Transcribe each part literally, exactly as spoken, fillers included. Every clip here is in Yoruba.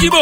Skibo.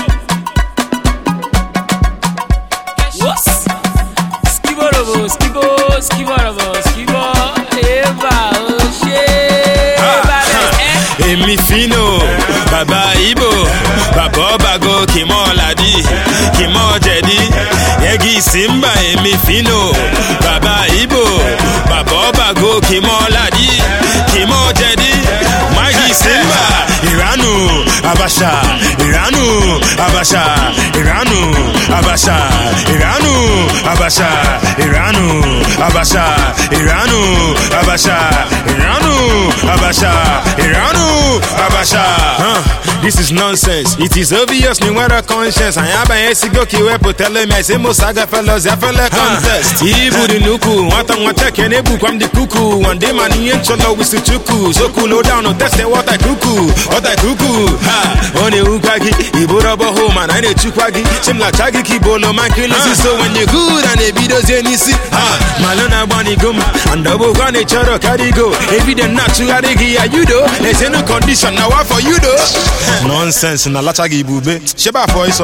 What? Skibo robo, skibo, skibo robo, skibo. Eva, oh shit. Emi fino, baba Ibo, baba bago kimo ladi, kimo jedi, yegi simba. Emi fino, baba Ibo, baba bago kimo ladi, kimo jedi, magi simba. Iranu, Abasha, Iranu, Abasha, Iranu, Abasha, Iranu, Abasha, Iranu, Abasha, Iranu, Abasha, Iranu, Abasha, Iranu, Abasha. Huh? This is nonsense. It is obvious, ni wera conscience. I am a esigo kiwepo tele me say mosaga fellows ya fella contest. Ibu di nuku, wata wata kenebu kwam di kuku. One day man yen cholo wisu chuku. So cool no down no test what I kuku. What I kuku. Ha, one ukagi, ibu robo home and I ne chukwagi. Chimla chagi kibolo man kilisi. So when you good and the videos yenisi. Ha, malona bani goma. And double one e choro karigo. Every day natural ya you do. There's no condition now for you do. Nonsense na lachagi bube. Sheba for iso.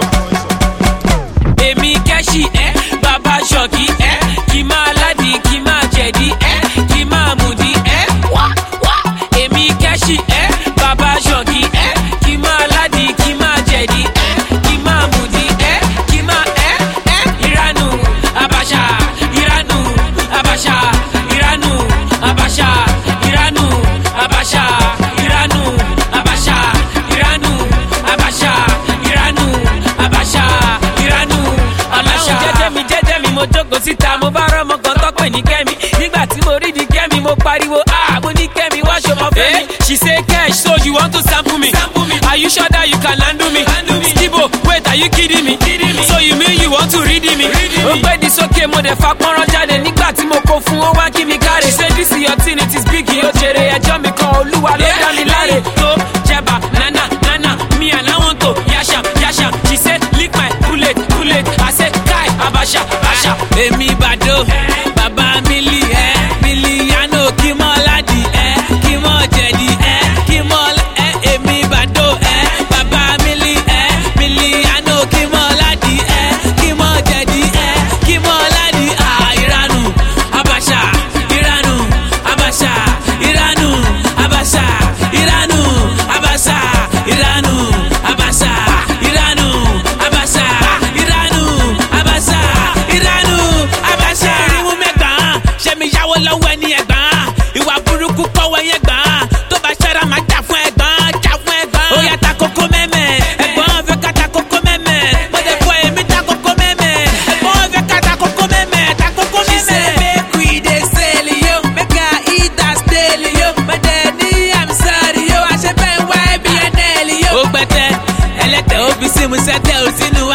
Emi keshi eh, baba shoki eh, kima ladi, kima jedi eh, kima mudi eh. Wa wa. Emi keshi eh, baba shoki eh, kima ladi, kima jedi eh, kima mudi eh, kima eh eh. Iranu, Abasha, Iranu, Abasha, Iranu, Abasha, Iranu, Abasha, Iranu, Abasha, Iranu, Abasha, Iranu, Abasha, Iranu, Abasha. Jẹ́jẹ́ mi jẹ́jẹ́ mi mo jókòó síta mo bá rọ́mọ kan tọ́pẹ́ ní kẹ́mi nígbà tí mo rí di kẹ́mi mo pariwo ah mo ní kẹ́mi wá ṣọmọ fẹ́ mi. She say cash so you want to sample me? Are you sure that you can handle me? Skibo wait are you kidding me? So you mean you want to read me? Ó gbé di sókè mo dẹ̀ fa pọ́nrán jáde nígbà tí mo kó fún ó wá kí mi káre. She say this is your thing it is big yóò jèrè ẹjọ́ mi kan olúwa ló dá mi láre. Tó jẹba nana nana me and I want to yasham yasham. She say lick my bullet bullet. I say kai Abasha Abasha. Emi bado baba mili eh miliano kimo ladi eh kimo jedi eh kimo eh emi bado eh baba mili eh miliano kimo ladi eh kimo jedi eh kimo ladi ah Iranu Abasha Iranu Abasha Iranu Abasha Iranu Abasha Iranu Abasha Iranu Abasha Iranu Abasha Iranu Abasha. Irimu megba ṣe mi yáwó lọ́wọ́ ẹni ẹ̀gbọ́n ìwà burúkú kọ́wọ́ yẹn gbọ́n tó bá ṣẹ́ra máa jà fún ẹ̀gbọ́n jà fún ẹ̀gbọ́n. Ó yá ta kókó mẹ́mẹ́ ẹ̀gbọ́n fẹ́ ká ta kókó mẹ́mẹ́ mo dẹ̀ fọ èmi ta kókó mẹ́mẹ́ ẹ̀gbọ́n fẹ́ ká ta kókó mẹ́mẹ́ ta kókó mẹ́mẹ́. She say make we dey sell yo make I eat as daily yo but then I'm sorry yo àṣẹ bẹ́ẹ̀ wá ẹbí ẹ̀ dẹ́ẹ̀lì yo. Ó gbẹ́tẹ́ ẹlẹ́tẹ̀ ó fi sí mu sẹ́tẹ̀ ó sínú